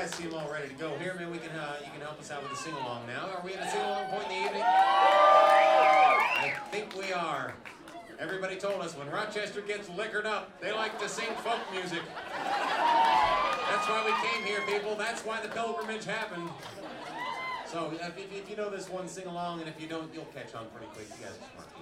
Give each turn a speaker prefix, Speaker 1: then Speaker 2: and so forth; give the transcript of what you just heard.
Speaker 1: guys seem all ready to go here. Man, you can help us out with a sing-along now. Are we at a sing-along point in the evening? I think we are. Everybody told us when Rochester gets liquored up, they like to sing folk music. That's why we came here, people. That's why the pilgrimage happened. So if you know this one, sing along, and if you don't, you'll catch on pretty quick. You guys are smart.